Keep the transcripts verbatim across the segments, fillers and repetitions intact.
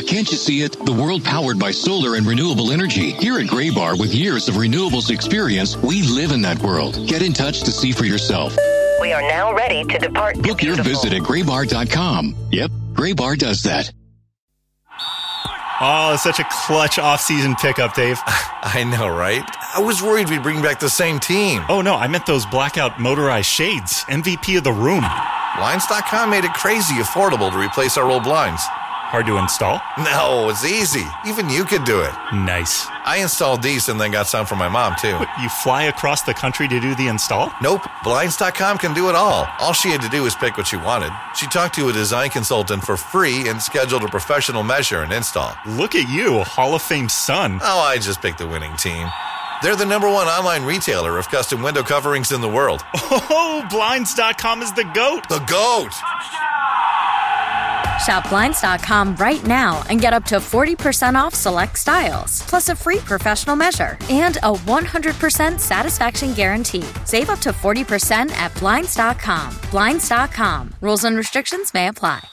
can't you see it? The world powered by solar and renewable energy. Here at Graybar, with years of renewables experience, we live in that world. Get in touch to see for yourself. We are now ready to depart. Book your visit at graybar dot com. Yep, Graybar does that. Oh, such a clutch off-season pickup, Dave. I know, right? I was worried we'd bring back the same team. Oh, no, I meant those blackout motorized shades. M V P of the room. Blinds dot com made it crazy affordable to replace our old blinds. Hard to install? No, it's easy. Even you could do it. Nice. I installed these and then got some for my mom, too. What, you fly across the country to do the install? Nope. Blinds dot com can do it all. All she had to do was pick what she wanted. She talked to a design consultant for free and scheduled a professional measure and install. Look at you, a Hall of Fame son. Oh, I just picked the winning team. They're the number one online retailer of custom window coverings in the world. Oh, Blinds dot com is the GOAT. The GOAT! Shop Blinds dot com right now and get up to forty percent off select styles, plus a free professional measure and a one hundred percent satisfaction guarantee. Save up to forty percent at Blinds dot com. Blinds dot com. Rules and restrictions may apply.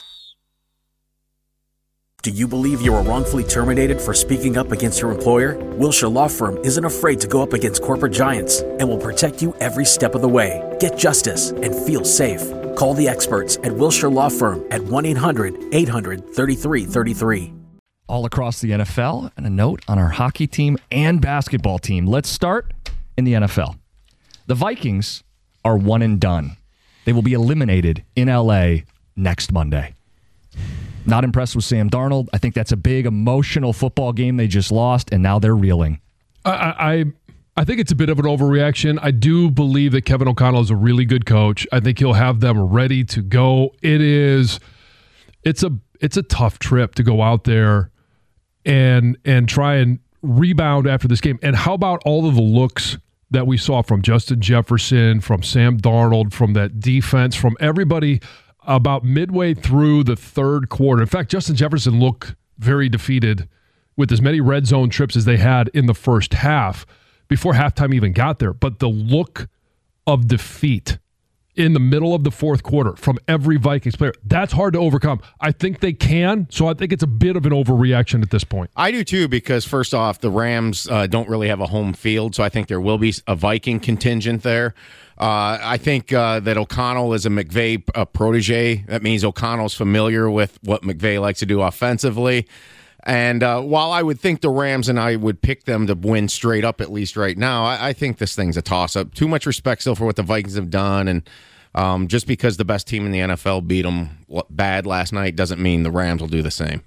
Do you believe you were wrongfully terminated for speaking up against your employer? Wilshire Law Firm isn't afraid to go up against corporate giants and will protect you every step of the way. Get justice and feel safe. Call the experts at Wilshire Law Firm at one eight hundred eight hundred thirty-three thirty-three. All across the N F L, and a note on our hockey team and basketball team. Let's start in the N F L. The Vikings are one and done. They will be eliminated in L A next Monday. Not impressed with Sam Darnold. I think that's a big emotional football game they just lost, and now they're reeling. I I, I think it's a bit of an overreaction. I do believe that Kevin O'Connell is a really good coach. I think he'll have them ready to go. It is, it's a it's a tough trip to go out there and and try and rebound after this game. And how about all of the looks that we saw from Justin Jefferson, from Sam Darnold, from that defense, from everybody about midway through the third quarter. In fact, Justin Jefferson looked very defeated with as many red zone trips as they had in the first half before halftime even got there. But the look of defeat in the middle of the fourth quarter from every Vikings player, that's hard to overcome. I think they can, so I think it's a bit of an overreaction at this point. I do too, because first off, the Rams uh, don't really have a home field, so I think there will be a Viking contingent there. Uh, I think uh, that O'Connell is a McVay uh, protege. That means O'Connell's familiar with what McVay likes to do offensively. And uh, while I would think the Rams and I would pick them to win straight up, at least right now, I, I think this thing's a toss-up. Too much respect still for what the Vikings have done. And um, just because the best team in the N F L beat them bad last night doesn't mean the Rams will do the same.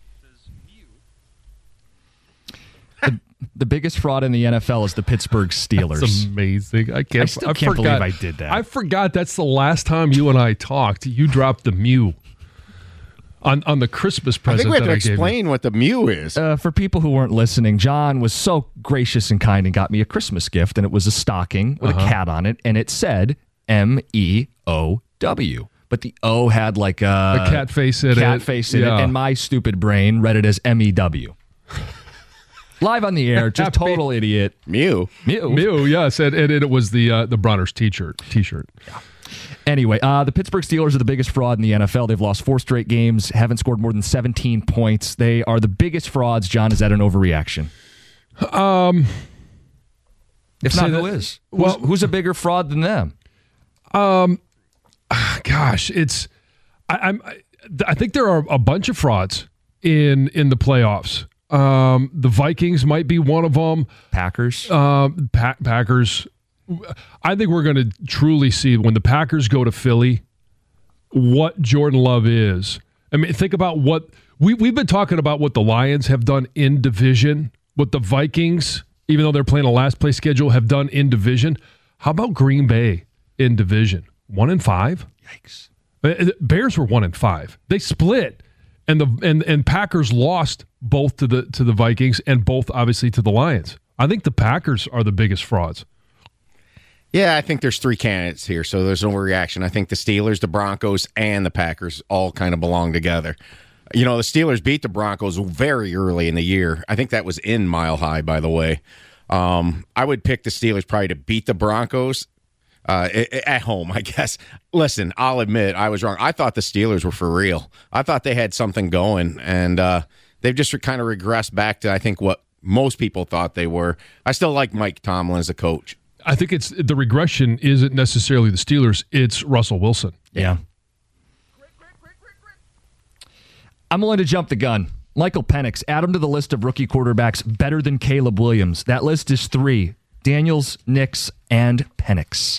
The, the biggest fraud in the N F L is the Pittsburgh Steelers. That's amazing. I can't, I still I can't forgot, believe I did that. I forgot that's the last time you and I talked. You dropped the Mew on, on the Christmas present. I think we have that to I explain what the Mew is. Uh, for people who weren't listening, John was so gracious and kind and got me a Christmas gift, and it was a stocking with uh-huh. a cat on it, and it said M E O W. But the O had like a, a cat face in cat it. face in yeah. it, and my stupid brain read it as M E W. Live on the air, just total idiot. Mew. Mew. Mew, yes. And, and it was the uh, the Bronner's t-shirt. T-shirt. Yeah. Anyway, uh, the Pittsburgh Steelers are the biggest fraud in the N F L. They've lost four straight games, haven't scored more than seventeen points. They are the biggest frauds. John, is that an overreaction? Um, if not, who is? Well, who's, who's a bigger fraud than them? Um, gosh, it's I, I'm I, I think there are a bunch of frauds in in the playoffs. Um, the Vikings might be one of them. Packers. Um, pa- Packers. I think we're going to truly see when the Packers go to Philly what Jordan Love is. I mean, think about what we, we've been talking about what the Lions have done in division, what the Vikings, even though they're playing a last place schedule, have done in division. How about Green Bay in division? One and five? Yikes. Bears were one and five. They split. And the and, and Packers lost both to the to the Vikings and both obviously to the Lions. I think the Packers are the biggest frauds. Yeah, I think there's three candidates here, so there's no reaction. I think the Steelers, the Broncos, and the Packers all kind of belong together. You know, the Steelers beat the Broncos very early in the year. I think that was in Mile High, by the way. Um, I would pick the Steelers probably to beat the Broncos uh, at home, I guess. Listen, I'll admit I was wrong. I thought the Steelers were for real. I thought they had something going, and uh, they've just kind of regressed back to, I think, what most people thought they were. I still like Mike Tomlin as a coach. I think it's the regression isn't necessarily the Steelers, it's Russell Wilson. Yeah. I'm willing to jump the gun. Michael Penix, add him to the list of rookie quarterbacks better than Caleb Williams. That list is three: Daniels, Nix, and Penix.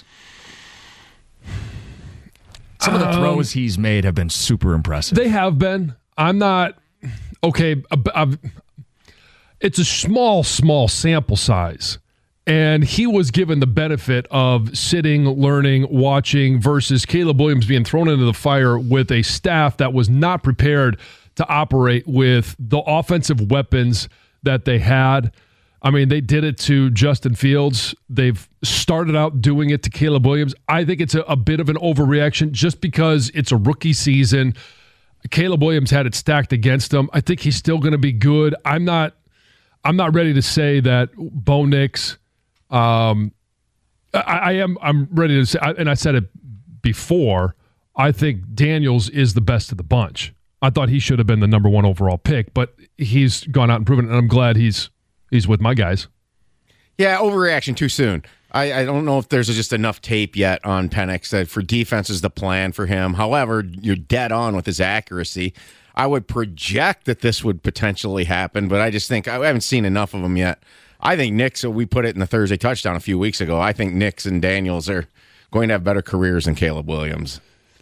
Some of the throws um, he's made have been super impressive. They have been. I'm not okay. I've, it's a small, small sample size. And he was given the benefit of sitting, learning, watching versus Caleb Williams being thrown into the fire with a staff that was not prepared to operate with the offensive weapons that they had. I mean, they did it to Justin Fields. They've started out doing it to Caleb Williams. I think it's a, a bit of an overreaction just because it's a rookie season. Caleb Williams had it stacked against him. I think he's still going to be good. I'm not I'm not ready to say that Bo Nix Um, I, I am. I'm ready to say, and I said it before. I think Daniels is the best of the bunch. I thought he should have been the number one overall pick, but he's gone out and proven it, and I'm glad he's he's with my guys. Yeah, overreaction too soon. I, I don't know if there's just enough tape yet on Penix that for defense is the plan for him. However, you're dead on with his accuracy. I would project that this would potentially happen, but I just think I haven't seen enough of him yet. I think Nix, so we put it in the Thursday touchdown a few weeks ago, I think Nix and Daniels are going to have better careers than Caleb Williams.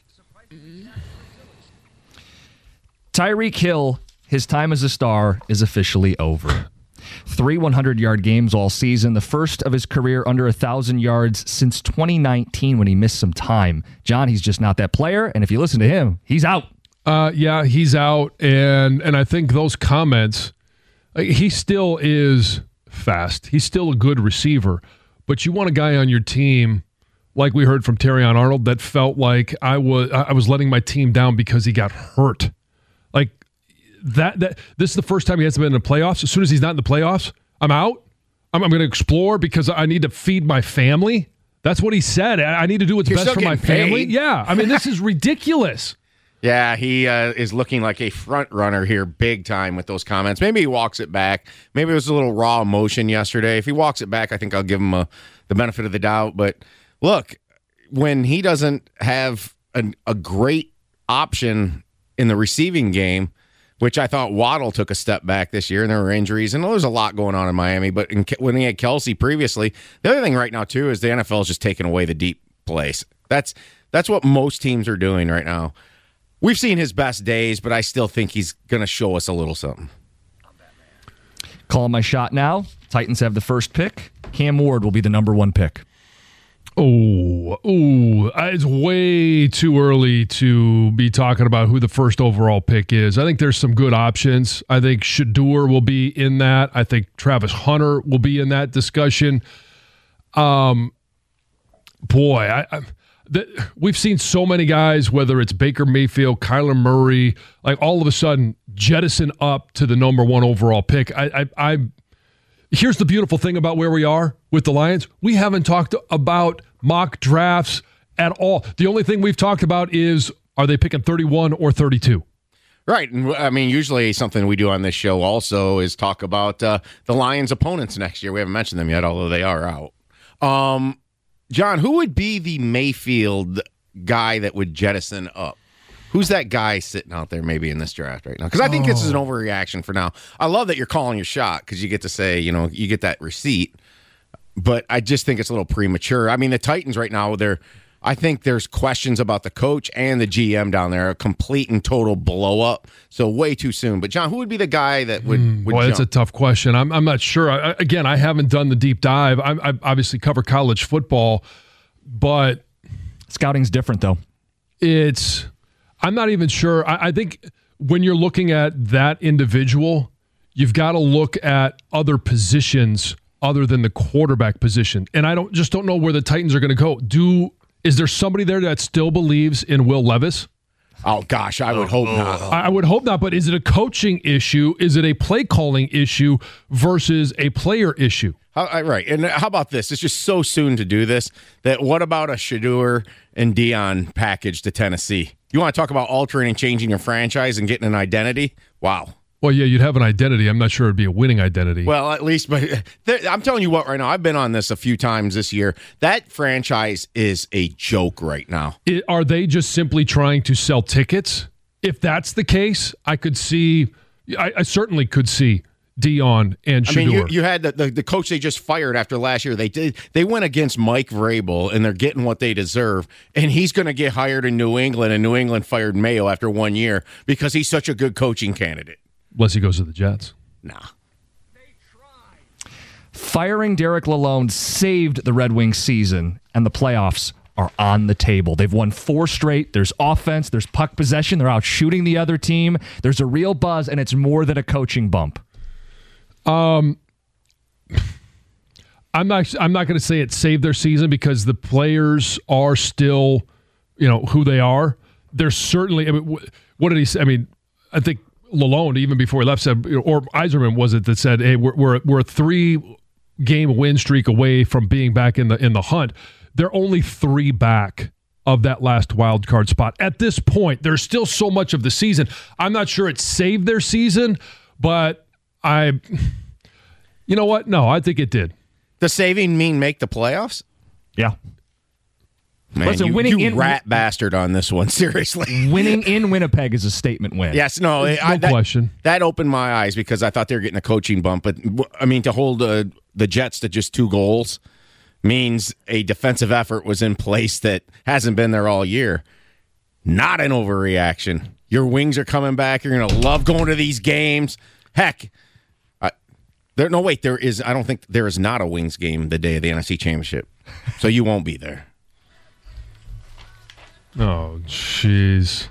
Tyreek Hill, his time as a star is officially over. Three hundred-yard games all season, the first of his career under one thousand yards since twenty nineteen when he missed some time. John, he's just not that player, and if you listen to him, he's out. Uh, yeah, he's out, and and I think those comments, he still is fast. He's still a good receiver, but you want a guy on your team, like we heard from Terrion Arnold, that felt like I was I was letting my team down because he got hurt. Like that. That this is the first time he hasn't been in the playoffs. As soon as he's not in the playoffs, I'm out. I'm, I'm going to explore because I need to feed my family. That's what he said. I, I need to do what's You're best for my family. Paid. Yeah, I mean this is ridiculous. Yeah, he uh, is looking like a front runner here big time with those comments. Maybe he walks it back. Maybe it was a little raw emotion yesterday. If he walks it back, I think I'll give him a, the benefit of the doubt. But look, when he doesn't have a, a great option in the receiving game, which I thought Waddle took a step back this year, and there were injuries, and there's a lot going on in Miami. But in, when he had Kelsey previously, the other thing right now, too, is the N F L is just taking away the deep plays. That's, that's what most teams are doing right now. We've seen his best days, but I still think he's going to show us a little something. Calling my shot now. Titans have the first pick. Cam Ward will be the number one pick. Oh, ooh, it's way too early to be talking about who the first overall pick is. I think there's some good options. I think Shedeur will be in that. I think Travis Hunter will be in that discussion. Um, boy, I... I The, we've seen so many guys, whether it's Baker Mayfield, Kyler Murray, like all of a sudden jettison up to the number one overall pick. I, I, I here's the beautiful thing about where we are with the Lions. We haven't talked about mock drafts at all. The only thing we've talked about is, are they picking thirty-one or thirty-two? Right. And I mean, usually something we do on this show also is talk about uh, the Lions' opponents next year. We haven't mentioned them yet, although they are out. Um, John, who would be the Mayfield guy that would jettison up? Who's that guy sitting out there maybe in this draft right now? Because I think oh. this is an overreaction for now. I love that you're calling your shot because you get to say, you know, you get that receipt. But I just think it's a little premature. I mean, the Titans right now, they're, I think there's questions about the coach and the G M down there, a complete and total blow up. So way too soon. But John, who would be the guy that would? Mm, would boy, jump? That's a tough question. I'm I'm not sure. I, again, I haven't done the deep dive. I, I obviously cover college football, but scouting's different though. It's I'm not even sure. I, I think when you're looking at that individual, you've got to look at other positions other than the quarterback position. And I don't just don't know where the Titans are going to go. Do Is there somebody there that still believes in Will Levis? Oh, gosh, I would hope not. I would hope not, but is it a coaching issue? Is it a play calling issue versus a player issue? How, right, and how about this? It's just so soon to do this that what about a Shedeur and Dion package to Tennessee? You want to talk about altering and changing your franchise and getting an identity? Wow. Well, yeah, you'd have an identity. I'm not sure it'd be a winning identity. Well, at least, but I'm telling you what right now, I've been on this a few times this year. That franchise is a joke right now. It, are they just simply trying to sell tickets? If that's the case, I could see, I, I certainly could see Dion and Shedeur. I mean, you, you had the, the, the coach they just fired after last year. They did. They went against Mike Vrabel, and they're getting what they deserve. And he's going to get hired in New England, and New England fired Mayo after one year because he's such a good coaching candidate. Unless he goes to the Jets. Nah. Firing Derek Lalonde saved the Red Wings season, and the playoffs are on the table. They've won four straight. There's offense. There's puck possession. They're out shooting the other team. There's a real buzz, and it's more than a coaching bump. Um, I'm not. I'm not going to say it saved their season because the players are still, you know, who they are. There's certainly. I mean, what did he say? I mean, I think Lalonde, even before he left, said, or Yzerman was it that said, "Hey, we're we're, we're a three game win streak away from being back in the in the hunt." They're only three back of that last wild card spot at this point. There's still so much of the season. I'm not sure it saved their season, but I, you know what? No, I think it did. Does saving mean make the playoffs? Yeah. Man, Listen, you, winning you in, rat bastard on this one, seriously. Winning in Winnipeg is a statement win. Yes, no, no I, that, question. That opened my eyes because I thought they were getting a coaching bump. But, I mean, to hold uh, the Jets to just two goals means a defensive effort was in place that hasn't been there all year. Not an overreaction. Your Wings are coming back. You're going to love going to these games. Heck, I, there. No, wait, there is. I don't think there is not a Wings game the day of the N F C Championship. So you won't be there. Oh, jeez.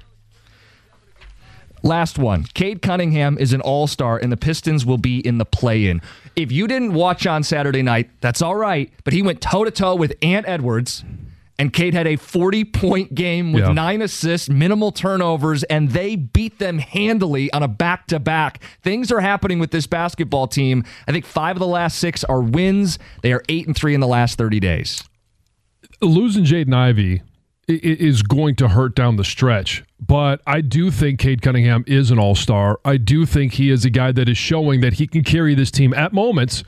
Last one. Cade Cunningham is an all-star, and the Pistons will be in the play-in. If you didn't watch on Saturday night, that's all right, but he went toe-to-toe with Ant Edwards, and Cade had a forty-point game with yeah. nine assists, minimal turnovers, and they beat them handily on a back-to-back. Things are happening with this basketball team. I think five of the last six are wins. They are eight and three in the last thirty days. Losing Jaden Ivey is going to hurt down the stretch, but I do think Cade Cunningham is an all-star. I do think he is a guy that is showing that he can carry this team at moments.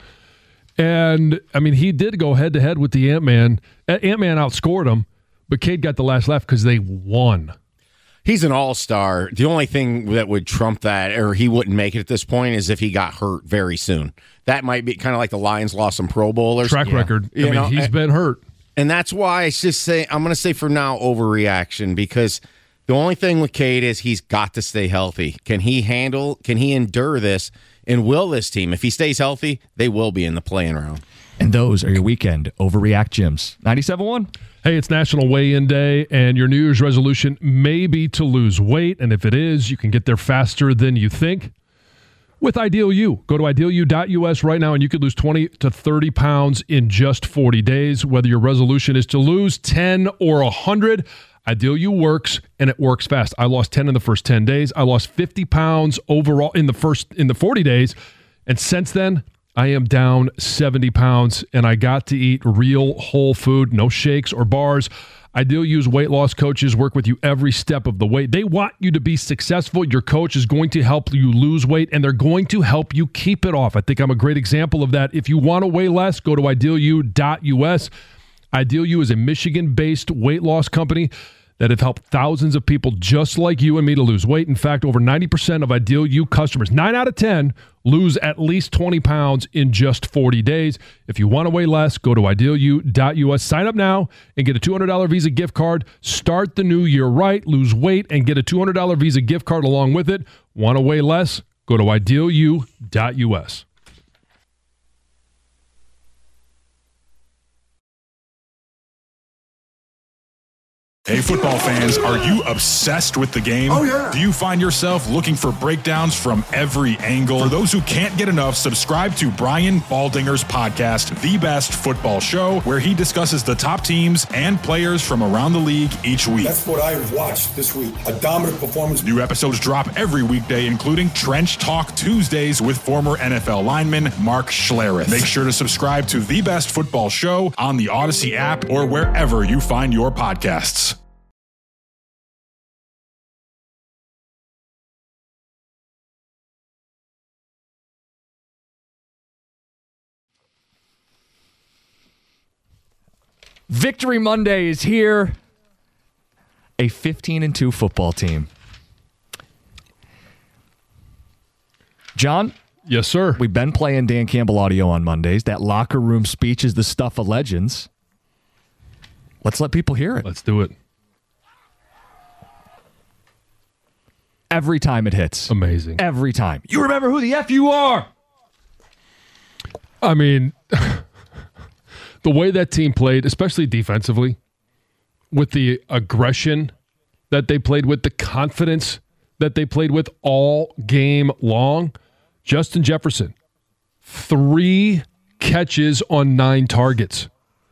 And, I mean, he did go head-to-head with the Ant-Man. Ant-Man outscored him, but Cade got the last laugh because they won. He's an all-star. The only thing that would trump that, or he wouldn't make it at this point, is if he got hurt very soon. That might be kind of like the Lions lost some Pro Bowlers. Track yeah. record. I you mean, know, he's and, been hurt. And that's why I just say, I'm going to say for now, overreaction, because the only thing with Cade is he's got to stay healthy. Can he handle, can he endure this? And will this team, if he stays healthy, they will be in the play-in round. And those are your weekend Overreact Gyms. ninety-seven point one. Hey, it's National Weigh-In Day, and your New Year's resolution may be to lose weight. And if it is, you can get there faster than you think with Ideal U. Go to ideal u dot u s right now, and you could lose twenty to thirty pounds in just forty days. Whether your resolution is to lose ten or one hundred, Ideal U works, and it works fast. I lost ten in the first ten days. I lost fifty pounds overall in the first in the forty days, and since then, I am down seventy pounds, and I got to eat real whole food, no shakes or bars. Ideal U's weight loss coaches work with you every step of the way. They want you to be successful. Your coach is going to help you lose weight, and they're going to help you keep it off. I think I'm a great example of that. If you want to weigh less, go to ideal u dot u s. Ideal U is a Michigan-based weight loss company that have helped thousands of people just like you and me to lose weight. In fact, over ninety percent of Ideal U customers, nine out of ten, lose at least twenty pounds in just forty days. If you want to weigh less, go to ideal u dot u s. Sign up now and get a two hundred dollars Visa gift card. Start the new year right, lose weight, and get a two hundred dollars Visa gift card along with it. Want to weigh less? Go to ideal u dot u s. Hey, football fans, are you obsessed with the game? Oh, yeah. Do you find yourself looking for breakdowns from every angle? For those who can't get enough, subscribe to Brian Baldinger's podcast, The Best Football Show, where he discusses the top teams and players from around the league each week. That's what I watched this week. A dominant performance. New episodes drop every weekday, including Trench Talk Tuesdays with former N F L lineman Mark Schlereth. Make sure to subscribe to The Best Football Show on the Odyssey app or wherever you find your podcasts. Victory Monday is here. A fifteen and two football team. John? Yes, sir. We've been playing Dan Campbell audio on Mondays. That locker room speech is the stuff of legends. Let's let people hear it. Let's do it. Every time it hits. Amazing. Every time. You remember who the F you are. I mean, the way that team played, especially defensively, with the aggression that they played with, the confidence that they played with all game long. Justin Jefferson, three catches on nine targets.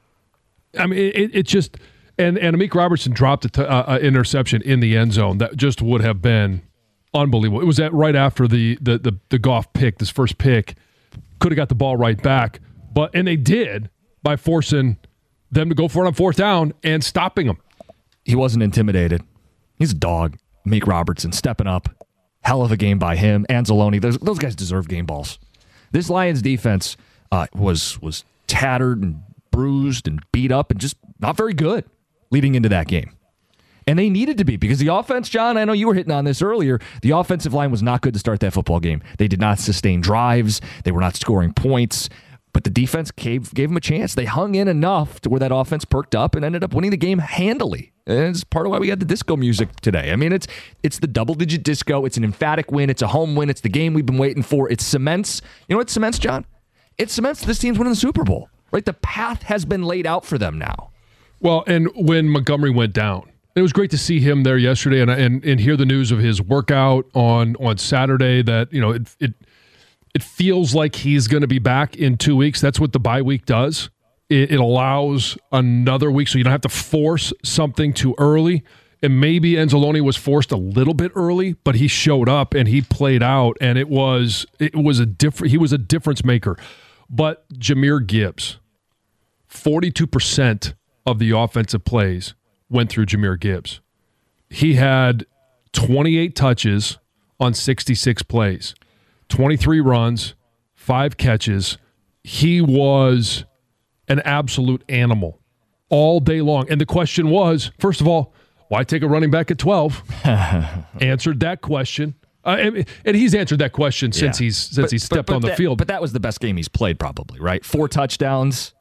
I mean, it, it just and and Amik Robertson dropped an t- uh, interception in the end zone that just would have been unbelievable. It was at right after the the the, the Goff pick, this first pick, could have got the ball right back, but and they did by forcing them to go for it on fourth down and stopping them. He wasn't intimidated. He's a dog. Amik Robertson stepping up. Hell of a game by him. Anzalone. Those, those guys deserve game balls. This Lions defense uh, was was tattered and bruised and beat up and just not very good leading into that game. And they needed to be because the offense, John, I know you were hitting on this earlier, the offensive line was not good to start that football game. They did not sustain drives. They were not scoring points. But the defense gave, gave them a chance. They hung in enough to where that offense perked up and ended up winning the game handily. And it's part of why we had the disco music today. I mean, it's it's the double-digit disco. It's an emphatic win. It's a home win. It's the game we've been waiting for. It cements. You know what cements, John? It cements this team's winning the Super Bowl. Right? The path has been laid out for them now. Well, and when Montgomery went down, it was great to see him there yesterday and and, and hear the news of his workout on, on Saturday that, you know, it it It feels like he's going to be back in two weeks. That's what the bye week does. It, it allows another week so you don't have to force something too early. And maybe Anzalone was forced a little bit early, but he showed up and he played out, and it was it was a different. He was a difference maker. But Jahmyr Gibbs, forty-two percent of the offensive plays went through Jahmyr Gibbs. He had twenty-eight touches on sixty-six plays. twenty-three runs, five catches. He was an absolute animal all day long. And the question was, first of all, why take a running back at twelve? Answered that question. Uh, and, and he's answered that question since Yeah. he's since But- he stepped but- but on the that- field. But that was the best game he's played probably, right? Four touchdowns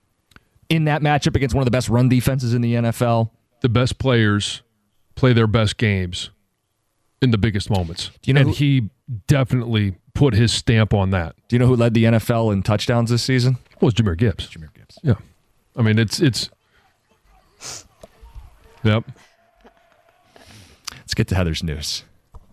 in that matchup against one of the best run defenses in the N F L. The best players play their best games in the biggest moments. Do you know and who- he definitely put his stamp on that. Do you know who led the N F L in touchdowns this season? Well, it's Jahmyr Gibbs. Jahmyr Gibbs. Yeah. I mean, it's it's. Yep. Let's get to Heather's news.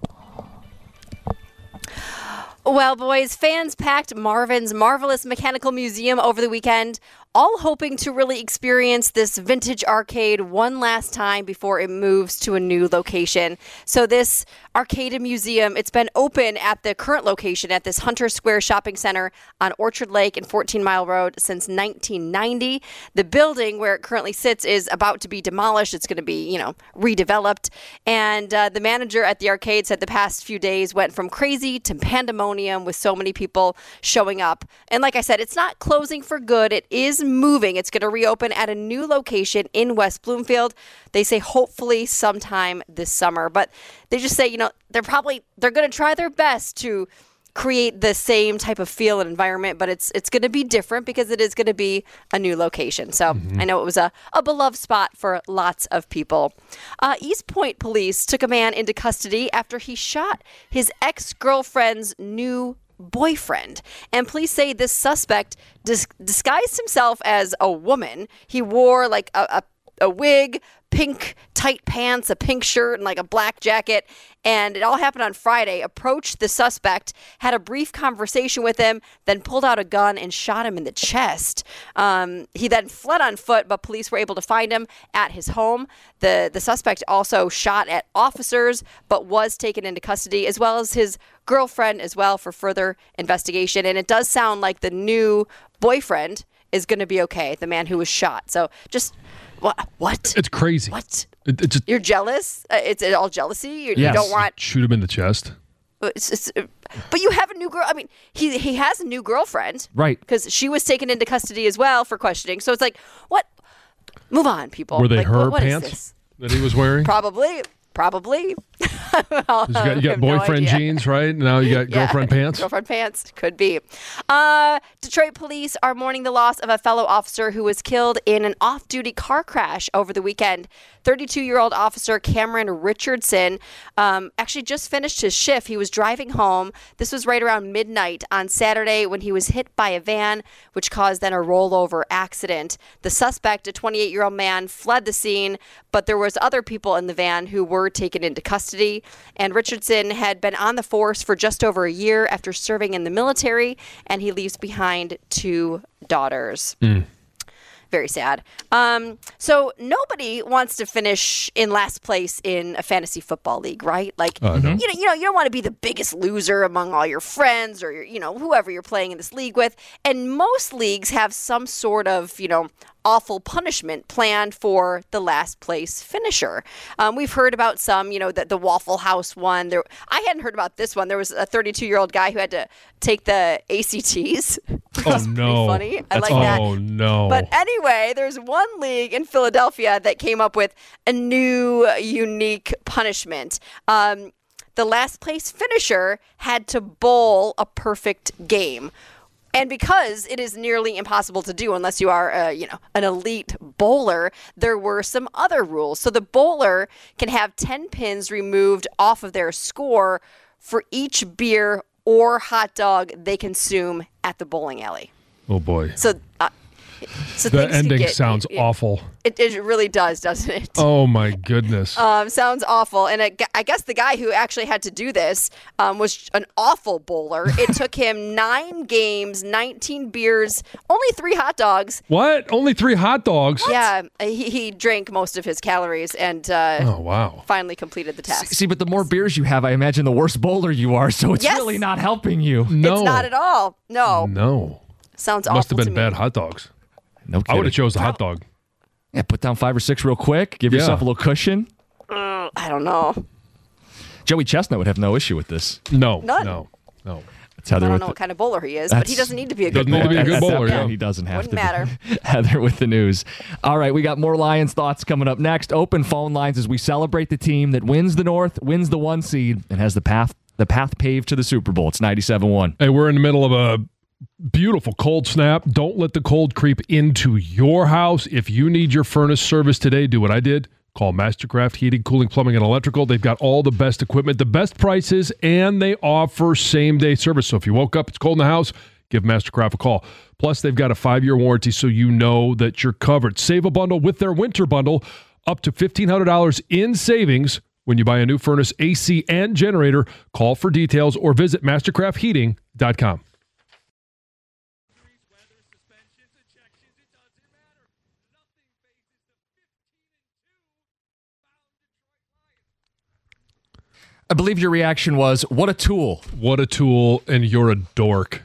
Well, boys, fans packed Marvin's Marvelous Mechanical Museum over the weekend, all hoping to really experience this vintage arcade one last time before it moves to a new location. So this arcade museum, it's been open at the current location at this Hunter Square shopping center on Orchard Lake and fourteen Mile Road since nineteen ninety. The building where it currently sits is about to be demolished. It's going to be, you know, redeveloped. And uh, the manager at the arcade said the past few days went from crazy to pandemonium with so many people showing up. And like I said, it's not closing for good. It is moving. It's going to reopen at a new location in West Bloomfield. They say hopefully sometime this summer. But they just say, you know, they're probably, they're going to try their best to create the same type of feel and environment, but it's it's going to be different because it is going to be a new location. So mm-hmm. I know it was a, a beloved spot for lots of people. Uh, East Point police took a man into custody after he shot his ex-girlfriend's new boyfriend. And police say this suspect dis- disguised himself as a woman. He wore like a, a a wig, pink tight pants, a pink shirt, and like a black jacket. And it all happened on Friday. Approached the suspect, had a brief conversation with him, then pulled out a gun and shot him in the chest. Um, he then fled on foot, but police were able to find him at his home. The, the suspect also shot at officers, but was taken into custody, as well as his girlfriend as well for further investigation. And it does sound like the new boyfriend is going to be okay, the man who was shot. So just... What? What? It's crazy. What? It, it just, You're jealous? Uh, it's it all jealousy? You, yes. you don't want... Shoot him in the chest. It's, it's, uh, but you have a new girl. I mean, he he has a new girlfriend. Right. Because she was taken into custody as well for questioning. So it's like, what? Move on, people. Were they like, her what, what pants that he was wearing? Probably. Probably. well, you got, you got boyfriend no jeans, right? Now you got yeah, girlfriend pants? Girlfriend pants. Could be. Uh, Detroit police are mourning the loss of a fellow officer who was killed in an off-duty car crash over the weekend. thirty-two-year-old officer Cameron Richardson um, actually just finished his shift. He was driving home. This was right around midnight on Saturday when he was hit by a van, which caused then a rollover accident. The suspect, a twenty-eight-year-old man, fled the scene, but there was other people in the van who were taken into custody. And Richardson had been on the force for just over a year after serving in the military, and he leaves behind two daughters. Mm. Very sad. Um, so nobody wants to finish in last place in a fantasy football league, right? Like, uh, no. you know, you know, you don't want to be the biggest loser among all your friends or your, you know, whoever you're playing in this league with. And most leagues have some sort of, you know, awful punishment planned for the last place finisher. Um, we've heard about some, you know, the, the Waffle House one. There, I hadn't heard about this one. There was a thirty-two-year-old guy who had to take the A C Ts. Oh, no. Funny. I That's, like that. Oh, no. But anyway, there's one league in Philadelphia that came up with a new, unique punishment. Um, the last place finisher had to bowl a perfect game. And because it is nearly impossible to do unless you are, uh, you know, an elite bowler, there were some other rules. So the bowler can have ten pins removed off of their score for each beer or hot dog they consume at the bowling alley. Oh, boy. So, uh, so the things could ending get- sounds it- awful. It, it really does, doesn't it? Oh, my goodness. Um, sounds awful. And it, I guess the guy who actually had to do this um, was an awful bowler. It took him nine games, nineteen beers, only three hot dogs. What? Only three hot dogs? Yeah, he, he drank most of his calories and uh, Oh, wow. finally completed the task. See, but the more beers you have, I imagine the worse bowler you are, so it's Yes. really not helping you. No. It's not at all. No. No. Sounds Must awful have to been me. bad hot dogs. No I kidding. would have chose the hot dog. Yeah, put down five or six real quick. Give Yeah. yourself a little cushion. Uh, I don't know. Joey Chestnut would have no issue with this. No. None. No. No. That's Heather I don't with know the- what kind of bowler he is, but he That's- doesn't need to be a good Doesn't need to bowler. be a good At that bowler, point, yeah. He doesn't have Wouldn't to. matter. Be. Heather with the news. All right, we got more Lions thoughts coming up next. Open phone lines as we celebrate the team that wins the North, wins the one seed, and has the path the path paved to the Super Bowl. It's ninety-seven one. Hey, we're in the middle of a beautiful cold snap. Don't let the cold creep into your house. If you need your furnace service today, do what I did. Call Mastercraft Heating, Cooling, Plumbing, and Electrical. They've got all the best equipment, the best prices, and they offer same-day service. So if you woke up, it's cold in the house, give Mastercraft a call. Plus, they've got a five-year warranty, so you know that you're covered. Save a bundle with their winter bundle, up to fifteen hundred dollars in savings when you buy a new furnace, A C, and generator. Call for details or visit mastercraft heating dot com. I believe your reaction was, what a tool. What a tool, and you're a dork.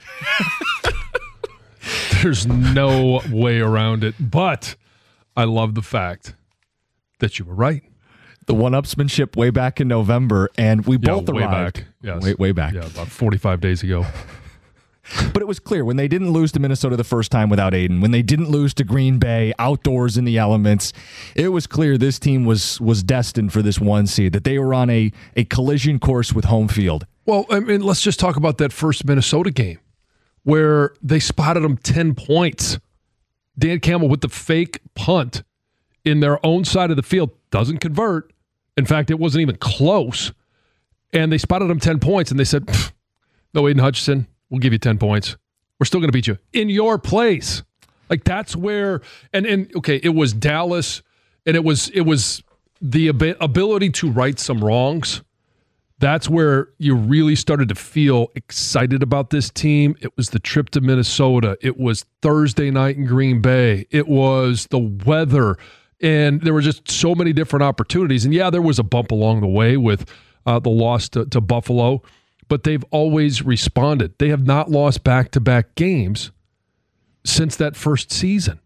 There's no way around it. But I love the fact that you were right. The one-upsmanship way back in November, and we Yeah, both way arrived. back. Yes. Way, way back. Yeah, about forty-five days ago. But it was clear when they didn't lose to Minnesota the first time without Aiden, when they didn't lose to Green Bay outdoors in the elements, it was clear this team was was destined for this one seed, that they were on a, a collision course with home field. Well, I mean, let's just talk about that first Minnesota game where they spotted them ten points. Dan Campbell with the fake punt in their own side of the field doesn't convert. In fact, it wasn't even close. And they spotted them ten points, and they said, no, Aiden Hutchinson, we'll give you ten points. We're still going to beat you in your place. Like, that's where, and, and okay, it was Dallas, and it was it was the ab- ability to right some wrongs. That's where you really started to feel excited about this team. It was the trip to Minnesota. It was Thursday night in Green Bay. It was the weather. And there were just so many different opportunities. And yeah, there was a bump along the way with uh, the loss to, to Buffalo, but they've always responded. They have not lost back-to-back games since that first season.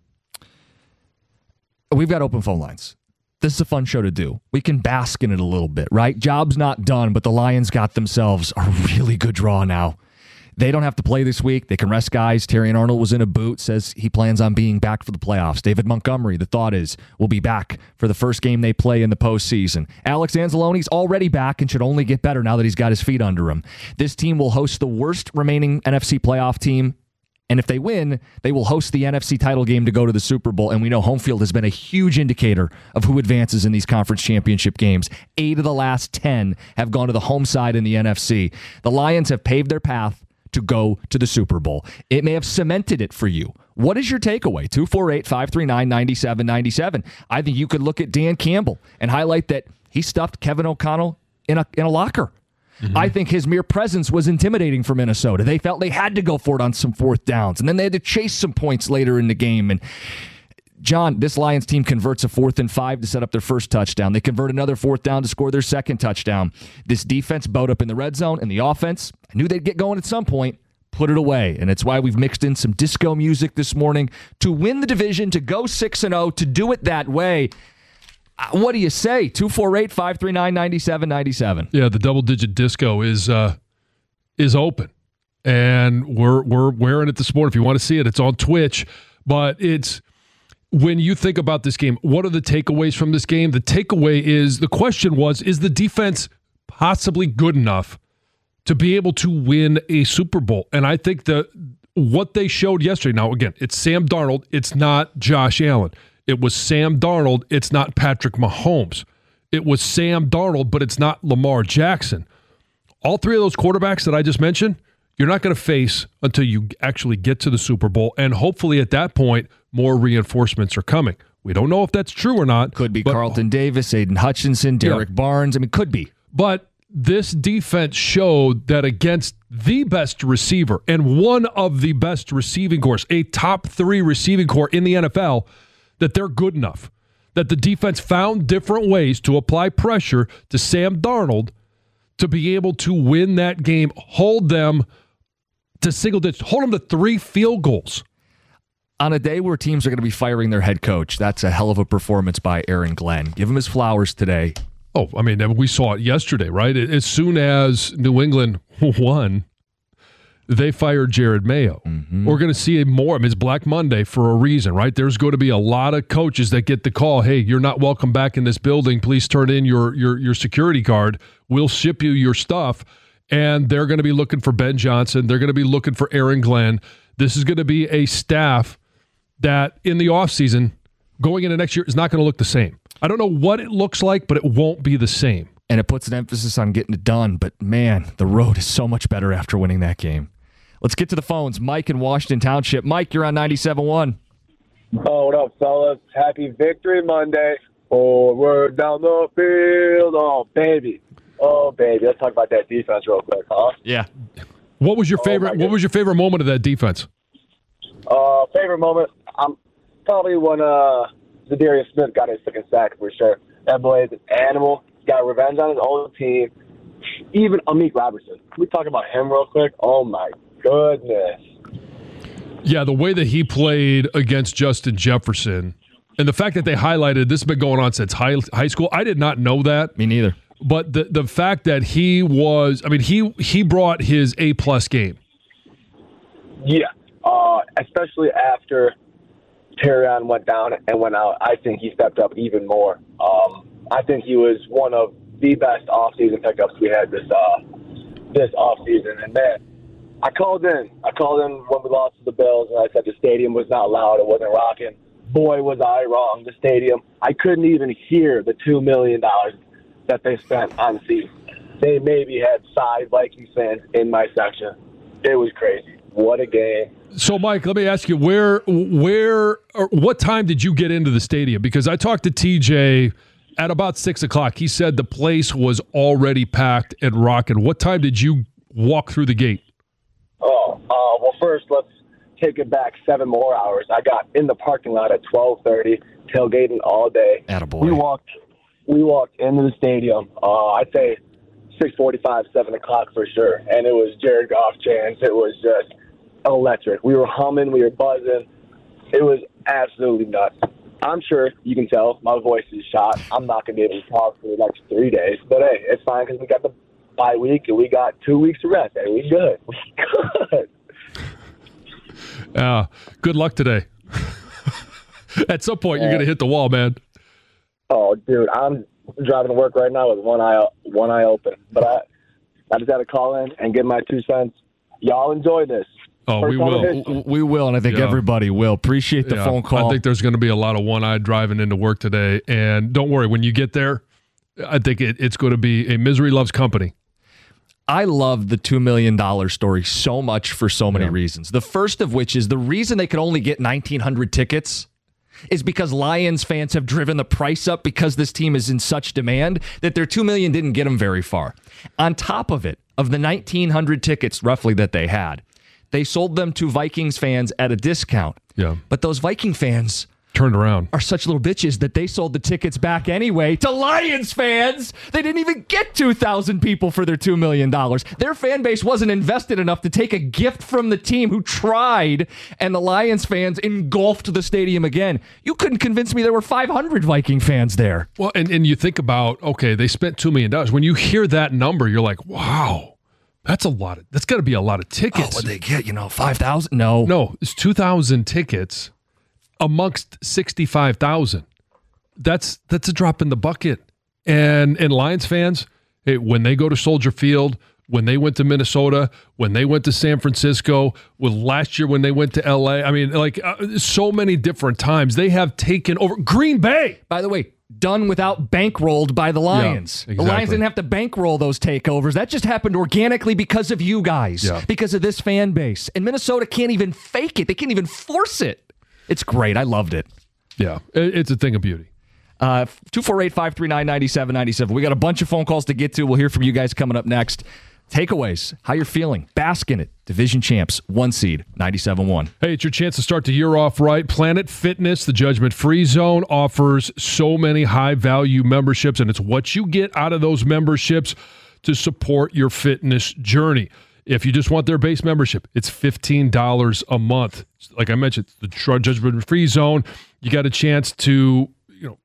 We've got open phone lines. This is a fun show to do. We can bask in it a little bit, right? Job's not done, but the Lions got themselves a really good draw now. They don't have to play this week. They can rest guys. Terrion Arnold was in a boot, says he plans on being back for the playoffs. David Montgomery, the thought is, will be back for the first game they play in the postseason. Alex Anzalone's already back and should only get better now that he's got his feet under him. This team will host the worst remaining N F C playoff team, and if they win, they will host the N F C title game to go to the Super Bowl, and we know home field has been a huge indicator of who advances in these conference championship games. Eight of the last ten have gone to the home side in the N F C. The Lions have paved their path to go to the Super Bowl. It may have cemented it for you. What is your takeaway? two four eight, five three nine, nine seven nine seven. I think you could look at Dan Campbell and highlight that he stuffed Kevin O'Connell in a in a locker. Mm-hmm. I think his mere presence was intimidating for Minnesota. They felt they had to go for it on some fourth downs, and then they had to chase some points later in the game. And John, this Lions team converts a fourth and five to set up their first touchdown. They convert another fourth down to score their second touchdown. This defense bowed up in the red zone, and the offense, I knew they'd get going at some point, put it away. And it's why we've mixed in some disco music this morning to win the division, to go six and oh, to do it that way. What do you say? two four eight, five three nine, nine seven nine seven. Yeah, the double-digit disco is uh, is open. And we're we're wearing it this morning. If you want to see it, it's on Twitch. But it's... When you think about this game, what are the takeaways from this game? The takeaway is, the question was, is the defense possibly good enough to be able to win a Super Bowl? And I think that what they showed yesterday, now again, it's Sam Darnold, it's not Josh Allen. It was Sam Darnold, it's not Patrick Mahomes. It was Sam Darnold, but it's not Lamar Jackson. All three of those quarterbacks that I just mentioned, you're not going to face until you actually get to the Super Bowl, and hopefully at that point, more reinforcements are coming. We don't know if that's true or not. Could be but, Carlton Davis, Aiden Hutchinson, Derek yeah. Barnes. I mean, could be. But this defense showed that against the best receiver and one of the best receiving corps, a top three receiving corps in the N F L, that they're good enough. That the defense found different ways to apply pressure to Sam Darnold to be able to win that game, hold them to single digits, hold them to three field goals. On a day where teams are going to be firing their head coach, that's a hell of a performance by Aaron Glenn. Give him his flowers today. Oh, I mean, we saw it yesterday, right? As soon as New England won, they fired Jared Mayo. Mm-hmm. We're going to see more. I mean, it's Black Monday for a reason, right? There's going to be a lot of coaches that get the call, hey, you're not welcome back in this building. Please turn in your your, your security card. We'll ship you your stuff. And they're going to be looking for Ben Johnson. They're going to be looking for Aaron Glenn. This is going to be a staff that in the offseason, going into next year, is not going to look the same. I don't know what it looks like, but it won't be the same. And it puts an emphasis on getting it done. But, man, the road is so much better after winning that game. Let's get to the phones. Mike in Washington Township. Mike, you're on ninety-seven point one. Oh, what up, fellas? Happy Victory Monday. Forward down the field. Oh, baby. Oh, baby. Let's talk about that defense real quick, huh? Yeah. What was your favorite? Oh, what was your favorite moment of that defense? Uh, favorite moment? Um, probably when uh, Zadarius Smith got his second sack for sure. That boy is an animal. He got revenge on his old team. Even Amik Robertson. Can we talk about him real quick? Oh my goodness. Yeah, the way that he played against Justin Jefferson, and the fact that they highlighted this has been going on since high high school. I did not know that. Me neither. But the the fact that he was, I mean, he he brought his A plus game. Yeah, uh, especially after Terrion went down and went out. I think he stepped up even more. Um, I think he was one of the best offseason pickups we had this uh, this offseason. And man, I called in. I called in when we lost to the Bills, and I said the stadium was not loud. It wasn't rocking. Boy, was I wrong. The stadium, I couldn't even hear the two million dollars that they spent on seats. They maybe had five Vikings fans in my section. It was crazy. What a game. So, Mike, let me ask you, where, where, or what time did you get into the stadium? Because I talked to T J at about six o'clock. He said the place was already packed and rocking. What time did you walk through the gate? Oh, uh, well, first, let's take it back seven more hours. I got in the parking lot at twelve thirty, tailgating all day. Attaboy. We walked We walked into the stadium, uh, I'd say six forty-five, seven o'clock for sure, and it was Jared Goff chants. It was just electric. We were humming, we were buzzing. It was absolutely nuts. I'm sure you can tell my voice is shot. I'm not going to be able to talk for the next three days, but hey, it's fine because we got the bye week and we got two weeks of rest. Hey, we good. We good. Uh, good luck today. At some point, you're going to hit the wall, man. Oh, dude, I'm driving to work right now with one eye one eye open. But I, I just had to call in and give my two cents. Y'all enjoy this. Oh, First we time in will. history. We will, and I think Yeah. everybody will. Appreciate the Yeah, phone call. I think there's going to be a lot of one-eyed driving into work today. And don't worry, when you get there, I think it, it's going to be a misery loves company. I love the two million dollars story so much for so many Yeah. reasons. The first of which is the reason they could only get nineteen hundred tickets is because Lions fans have driven the price up because this team is in such demand that their two million dollars didn't get them very far. On top of it, of the nineteen hundred tickets roughly that they had, they sold them to Vikings fans at a discount. Yeah. But those Viking fans turned around are such little bitches that they sold the tickets back anyway to Lions fans. They didn't even get two thousand people for their two million dollars. Their fan base wasn't invested enough to take a gift from the team who tried, and the Lions fans engulfed the stadium again. You couldn't convince me there were five hundred Viking fans there. Well, and, and you think about, okay, they spent two million dollars. When you hear that number, you're like, wow. That's a lot of, that's got to be a lot of tickets. Oh, what'd they get? You know, five thousand? No. No, it's two thousand tickets amongst sixty-five thousand. That's that's a drop in the bucket. And and Lions fans, hey, when they go to Soldier Field, when they went to Minnesota, when they went to San Francisco, with last year when they went to L A, I mean, like uh, so many different times they have taken over Green Bay. By the way, done without bankrolled by the Lions. Yeah, The Lions exactly. didn't have to bankroll those takeovers. That just happened organically because of you guys, Yeah. because of this fan base. And Minnesota can't even fake it. They can't even force it. It's great. I loved it. Yeah, it, it's a thing of beauty. Uh, two four eight, five three nine, nine seven nine seven. We got a bunch of phone calls to get to. We'll hear from you guys coming up next. Takeaways, how you're feeling. Bask in it. Division champs, one seed, ninety-seven one. Hey, it's your chance to start the year off right. Planet Fitness, the judgment-free zone, offers so many high-value memberships, and it's what you get out of those memberships to support your fitness journey. If you just want their base membership, it's fifteen dollars a month. Like I mentioned, the judgment-free zone, you got a chance to, you know,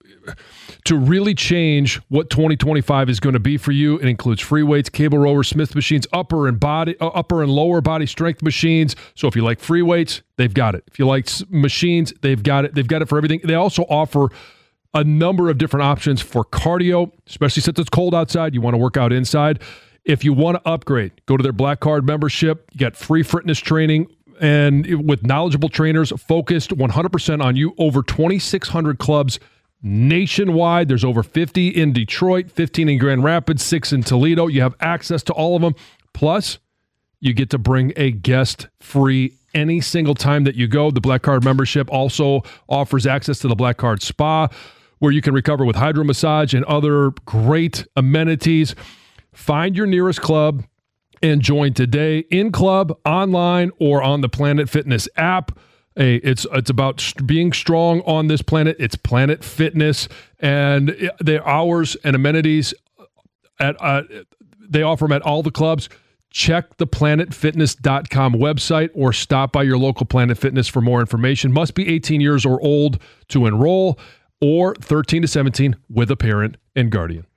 to really change what twenty twenty-five is going to be for you. It includes free weights, cable rower, Smith machines, upper and body, uh, upper and lower body strength machines. So if you like free weights, they've got it. If you like s- machines, they've got it. They've got it for everything. They also offer a number of different options for cardio, especially since it's cold outside. You want to work out inside. If you want to upgrade, go to their Black Card membership. You get free fitness training and with knowledgeable trainers focused one hundred percent on you. Over twenty-six hundred clubs nationwide. There's over fifty in Detroit, fifteen in Grand Rapids, six in Toledo. You have access to all of them. Plus, you get to bring a guest free any single time that you go. The Black Card membership also offers access to the Black Card Spa, where you can recover with hydro massage and other great amenities. Find your nearest club and join today, in club, online, or on the Planet Fitness app. Hey, it's it's about st- being strong on this planet. It's Planet Fitness, and it, the hours and amenities at uh, they offer them at all the clubs. Check the planet fitness dot com website or stop by your local Planet Fitness for more information. Must be eighteen years or old to enroll, or thirteen to seventeen with a parent and guardian.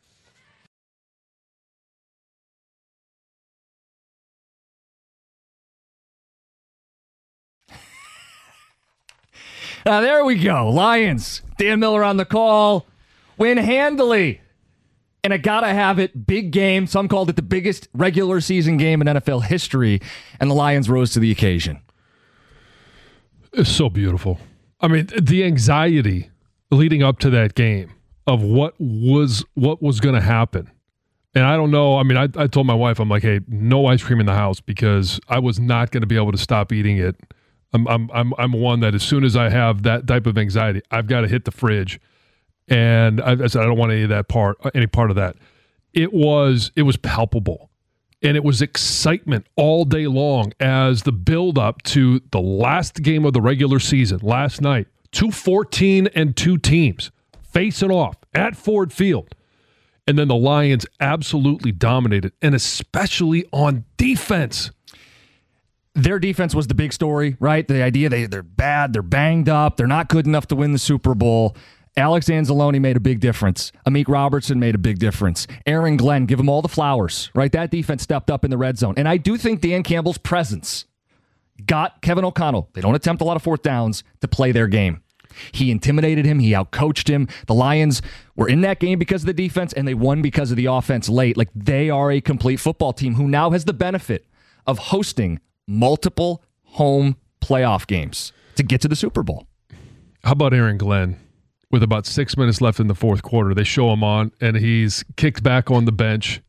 Uh, there we go. Lions. Dan Miller on the call. Win handily. And I gotta have it. Big game. Some called it the biggest regular season game in N F L history. And the Lions rose to the occasion. It's so beautiful. I mean, the anxiety leading up to that game of what was what was going to happen. And I don't know. I mean, I, I told my wife, I'm like, hey, no ice cream in the house because I was not going to be able to stop eating it. I'm I'm I'm I'm one that as soon as I have that type of anxiety, I've got to hit the fridge. And I, I said I don't want any of that part, any part of that. It was it was palpable, and it was excitement all day long as the build up to the last game of the regular season last night. Two fourteen and two teams facing off at Ford Field, and then the Lions absolutely dominated, and especially on defense. Their defense was the big story, right? The idea they, they're bad, they're banged up, they're not good enough to win the Super Bowl. Alex Anzalone made a big difference. Amik Robertson made a big difference. Aaron Glenn, give them all the flowers, right? That defense stepped up in the red zone. And I do think Dan Campbell's presence, got Kevin O'Connell, they don't attempt a lot of fourth downs, to play their game. He intimidated him. He outcoached him. The Lions were in that game because of the defense, and they won because of the offense late. Like, they are a complete football team who now has the benefit of hosting multiple home playoff games to get to the Super Bowl. How about Aaron Glenn? With about six minutes left in the fourth quarter, they show him on, and he's kicked back on the bench,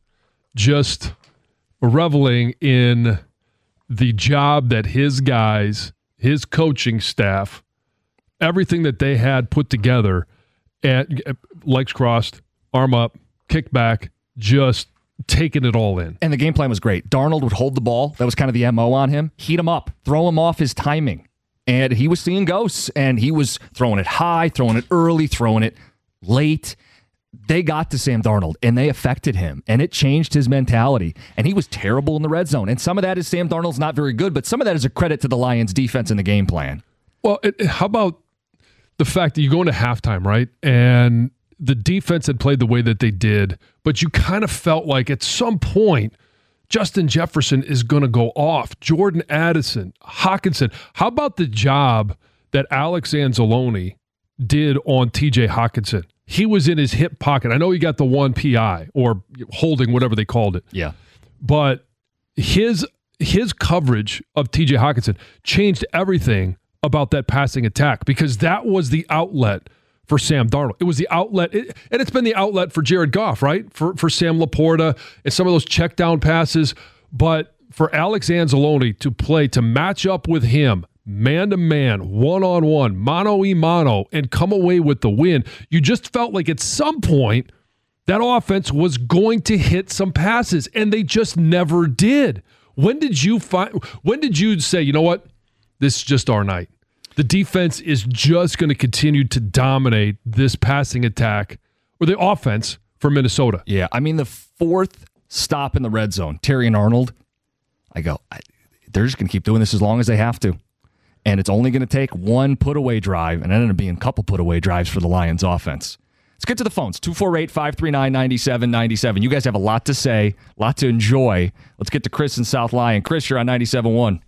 just reveling in the job that his guys, his coaching staff, everything that they had put together, and legs crossed, arm up, kick back, just taking it all in. And the game plan was great. Darnold would hold the ball. That was kind of the M O on him. Heat him up. Throw him off his timing. And he was seeing ghosts, and he was throwing it high, throwing it early, throwing it late. They got to Sam Darnold, and they affected him, and it changed his mentality. And he was terrible in the red zone. And some of that is Sam Darnold's not very good, but some of that is a credit to the Lions' defense and the game plan. Well, it, how about the fact that you go into halftime, right? And the defense had played the way that they did, but you kind of felt like at some point, Justin Jefferson is going to go off. Jordan Addison, Hockenson. How about the job that Alex Anzalone did on T J Hockenson? He was in his hip pocket. I know he got the one P I or holding, whatever they called it. Yeah. But his his coverage of T J Hockenson changed everything about that passing attack, because that was the outlet for Sam Darnold. It was the outlet, it, and it's been the outlet for Jared Goff, right? For for Sam Laporta and some of those check down passes. But for Alex Anzalone to play, to match up with him, man-to-man, one-on-one, mano-y-mano, and come away with the win, you just felt like at some point that offense was going to hit some passes, and they just never did. When did you find? When did you say, you know what? This is just our night. The defense is just going to continue to dominate this passing attack, or the offense, for Minnesota. Yeah, I mean, the fourth stop in the red zone, Terry and Arnold, I go, I, they're just going to keep doing this as long as they have to. And it's only going to take one put-away drive, and it ended up being a couple put-away drives for the Lions offense. Let's get to the phones, two four eight, five three nine, nine seven nine seven. You guys have a lot to say, a lot to enjoy. Let's get to Chris in South Lyon. Chris, you're on ninety-seven point one.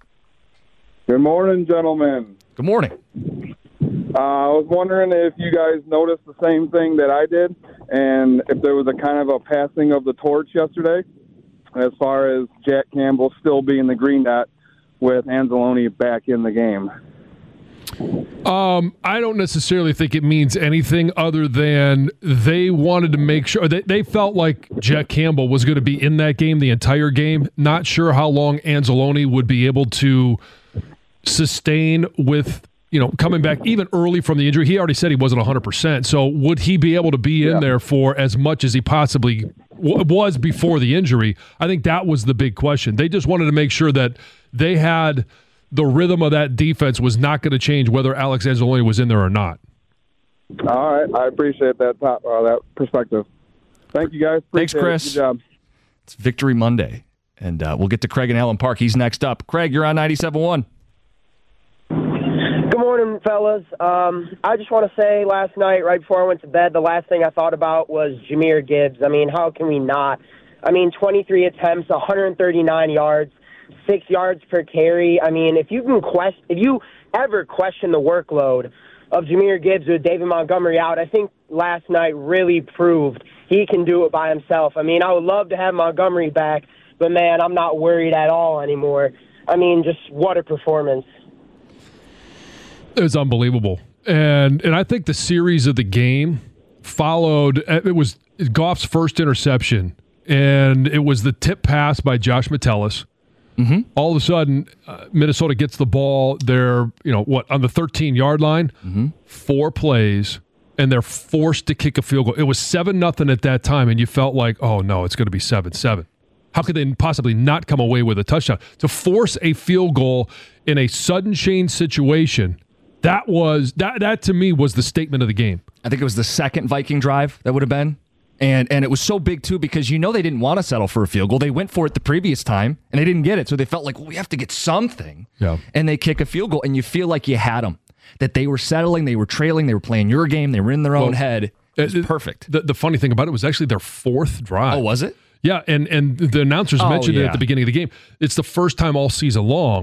Good morning, gentlemen. Good morning. Uh, I was wondering if you guys noticed the same thing that I did, and if there was a kind of a passing of the torch yesterday, as far as Jack Campbell still being the green dot with Anzalone back in the game. Um, I don't necessarily think it means anything other than they wanted to make sure they, they felt like Jack Campbell was going to be in that game the entire game. Not sure how long Anzalone would be able to sustain with, you know, coming back even early from the injury. He already said he wasn't one hundred percent. So would he be able to be in yeah. there for as much as he possibly w- was before the injury? I think that was the big question. They just wanted to make sure that they had the rhythm of that defense was not going to change whether Alex Anzalone was in there or not. All right. I appreciate that top, uh, that perspective. Thank you, guys. Appreciate Thanks, Chris. It. Good job. It's Victory Monday, and uh, we'll get to Craig in Allen Park. He's next up. Craig, you're on ninety-seven point one. Good morning, fellas. Um, I just want to say last night, right before I went to bed, the last thing I thought about was Jahmyr Gibbs. I mean, how can we not? I mean, twenty-three attempts, one hundred thirty-nine yards, six yards per carry. I mean, if you can question, if you ever question the workload of Jahmyr Gibbs with David Montgomery out, I think last night really proved he can do it by himself. I mean, I would love to have Montgomery back, but, man, I'm not worried at all anymore. I mean, just what a performance. It was unbelievable. And and I think the series of the game followed, it was Goff's first interception, and it was the tip pass by Josh Metellus. Mm-hmm. All of a sudden, uh, Minnesota gets the ball. They're, you know, what, on the thirteen-yard line? Mm-hmm. Four plays, and they're forced to kick a field goal. It was seven nothing at that time, and you felt like, oh, no, it's going to be seven seven. How could they possibly not come away with a touchdown? To force a field goal in a sudden change situation, that was that that to me was the statement of the game. I think it was the second Viking drive that would have been. And and it was so big, too, because you know they didn't want to settle for a field goal. They went for it the previous time, and they didn't get it. So they felt like, well, we have to get something. Yeah. And they kick a field goal, and you feel like you had them. That they were settling, they were trailing, they were playing your game, they were in their own well, head. It was it, perfect. The, the funny thing about it was actually their fourth drive. Oh, was it? Yeah, and, and the announcers oh, mentioned yeah. it at the beginning of the game. It's the first time all season long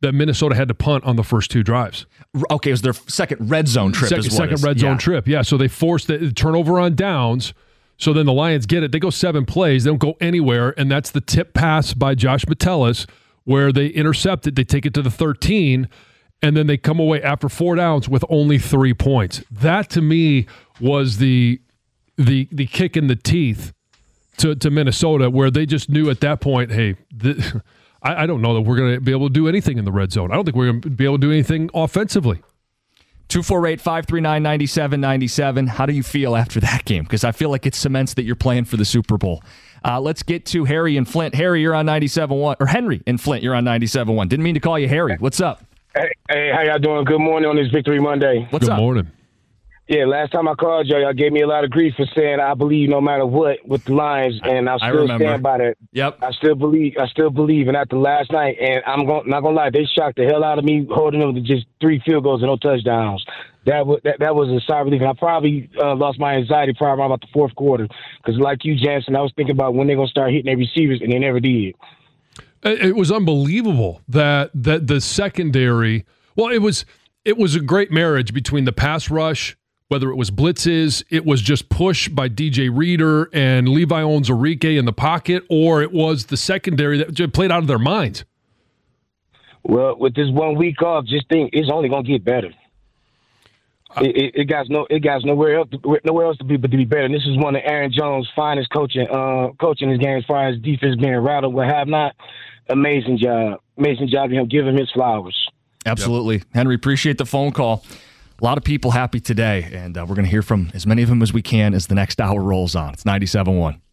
that Minnesota had to punt on the first two drives. Okay, it was their second red zone trip. Second, is what second is. red yeah. zone trip, yeah. So they forced the turnover on downs. So then the Lions get it. They go seven plays. They don't go anywhere, and that's the tip pass by Josh Metellus where they intercept it. They take it to the thirteen, and then they come away after four downs with only three points. That, to me, was the the the kick in the teeth to, to Minnesota, where they just knew at that point, hey, th- I, I don't know that we're going to be able to do anything in the red zone. I don't think we're going to be able to do anything offensively. two four eight, five three nine, nine seven nine seven. How do you feel after that game? Because I feel like it cements that you're playing for the Super Bowl. Uh, let's get to Harry in Flint. Harry, you're on ninety-seven point one. Or Henry in Flint, you're on ninety-seven point one. Didn't mean to call you Harry. What's up? Hey, hey, how y'all doing? Good morning on this Victory Monday. What's Good up? Good morning. Yeah, last time I called y'all, y'all gave me a lot of grief for saying I believe no matter what with the Lions, and I still I stand by that. Yep. I still believe. I still believe. And after last night, and I'm going, not gonna lie, they shocked the hell out of me holding them to just three field goals and no touchdowns. That was that, that was a sigh of relief. And I probably uh, lost my anxiety probably around about the fourth quarter because, like you, Jansen, I was thinking about when they're gonna start hitting their receivers, and they never did. It was unbelievable that that the secondary. Well, it was it was a great marriage between the pass rush. Whether it was blitzes, it was just push by D J Reader and Levi Onwuzurike in the pocket, or it was the secondary that just played out of their minds. Well, with this one week off, just think it's only gonna get better. It, it, it got no, it got nowhere else, to, nowhere else to be but to be better. And this is one of Aaron Jones' finest coaching, uh, coaching his game as far as defense being rattled, what have not. Amazing job, amazing job of him. Give him his flowers. Absolutely, yep. Henry. Appreciate the phone call. A lot of people happy today, and uh, we're going to hear from as many of them as we can as the next hour rolls on. It's ninety-seven point one.